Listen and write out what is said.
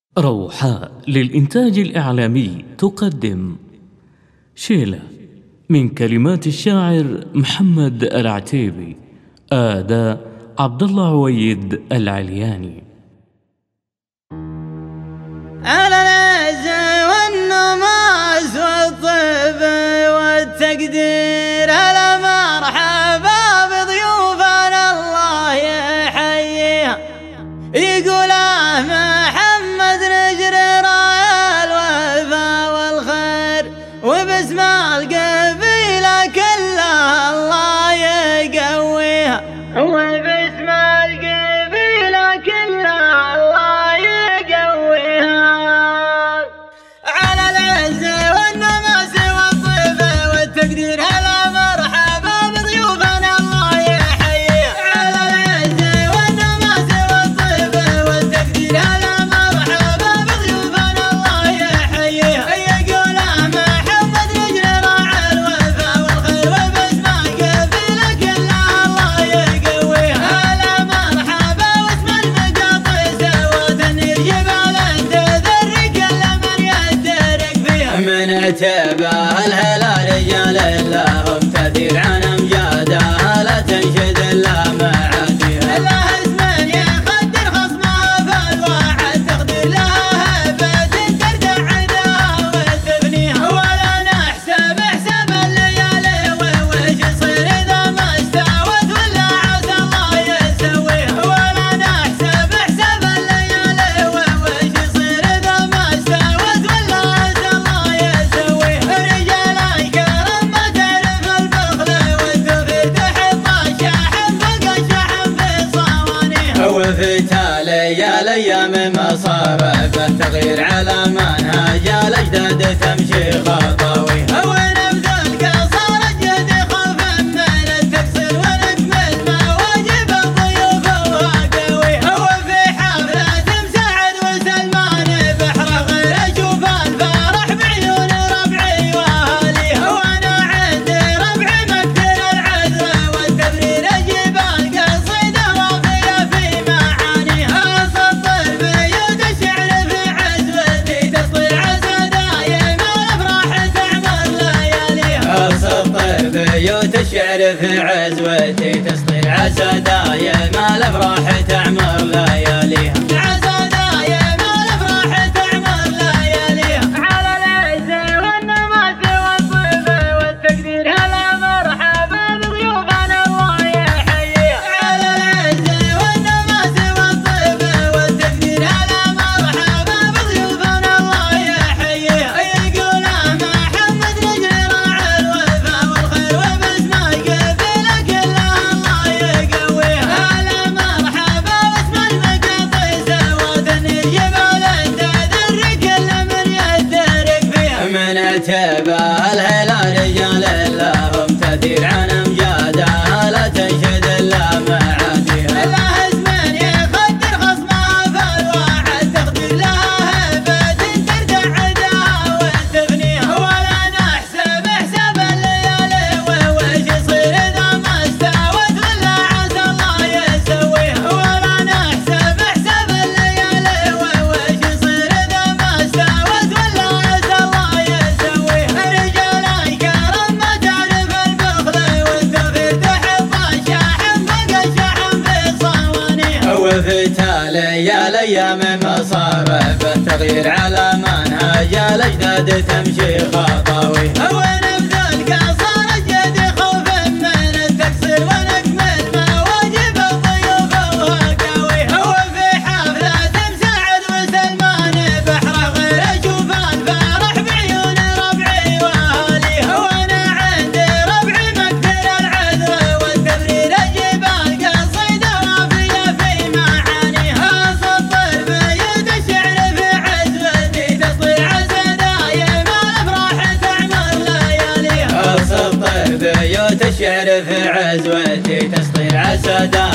روحاء للإنتاج الإعلامي تقدم شيلة من كلمات الشاعر محمد العتيبي، أداء عبد الله عويد العلياني. على العز والنماس والطيب والتقدير، هلا مرحبا بضيوفنا الله يحييها. يقول محمد نجري راعي الوفا والخير، وباسم القبيلة كلها الله يقويها، وباسم القبيلة كلها الله يقويها. على العز والنماس والطيب والتقدير، هلا مرحبا بضيوفنا الله يحييها. على العز والنماس والطيب والتقدير، هلا مرحبا بضيوفنا الله يحييها. يقول محمد نجري راعي الوفا والخير، وباسم القبيلة كلها الله يقويها. هلا مرحبا واسم المقاطيس وتنير جبال تذر كل من يدرك فيها. من اتباع الهلال رجال لهم تثير عن امجادها، لا تنشد الا معاديها. لها اسم يقدر خصمها فالواحد، تقدر لها هبه تردع عداها وتبنيها. ولا نحسب حساب الليالي وش يصير اذا ما استوت، ولا عسى الله يسويها. ولا نحسب حساب الليالي وش يصير اذا ما استوت، ولا عسى الله يسويها. رجال كرم ما تعرف البخل والتوفيق، تحب الشحن بقى الشحن في صوانيها. وفي تالي الايام مصارف التغيير على منهج الاجداد تمشي خطويها. ونبذ القصار الجد خوف من التقصير، ونكمل مواجب الضيوف وقويها. وفي حفلة مساعد وسلمان بحر غير اشوف الفرح بعيون ربعي واهاليها. وانا عندي ربعي مقدر العذر والتبرير، اجيب القصيده وافيه في معانيها. اسطر بيوت الشعر في عزوتي، تصطير عسى دايم الافراح تعمر لياليها. اسطر بيوت الشعر في عزوتي، تصطير عسى دايم الافراح تعمر لياليها. عسى دايم الافراح تعمر لياليها. على العز والنماس والطيب والتقدير، هلا مرحبا بضيوفنا الله يحييها. على العز والنماس والطيب والتقدير، هلا مرحبا بضيوفنا الله يحييها. يقول محمد نجري راعي الوفا والخير، وباسم القبيلة كلها الله يقويها. هلا مرحبا واسم المقاطيس وتنير جبال تذر كل من يدرك فيها. من اتباع الهلال رجال لهم تثير عن امجادها، لا تنشد الا معاديها. لها اسم يقدر خصمها فالواحد، تقدر لها هبه تردع عداها وتبنيها. ولا نحسب حساب الليالي وش يصير اذا ما استوت، ولا عسى الله يسويها. ولا نحسب حساب الليالي وش يصير اذا ما استوت، ولا عسى الله يسويها. رجال كرم ما تعرف البخل والتوفيق، تحب الشحن بقى الشحن في صوانيها. وفي تالي الايام مصارف التغيير على منهج الاجداد تمشي خطويها. ونبذ القصار الجد خوف من التقصير، ونكمل مواجب الضيوف وقويها. وفي حفلة مساعد وسلمان بحر غير اشوف الفرح بعيون ربعي واهاليها. وانا عندي ربعي مقدر العذر والتبرير، اجيب القصيده وافيه في معانيها. اسطر بيوت الشعر في عزوتي، تصطير عسى دايم الافراح تعمر لياليها. اسطر بيوت الشعر في عزوتي، تصطير عسى دايم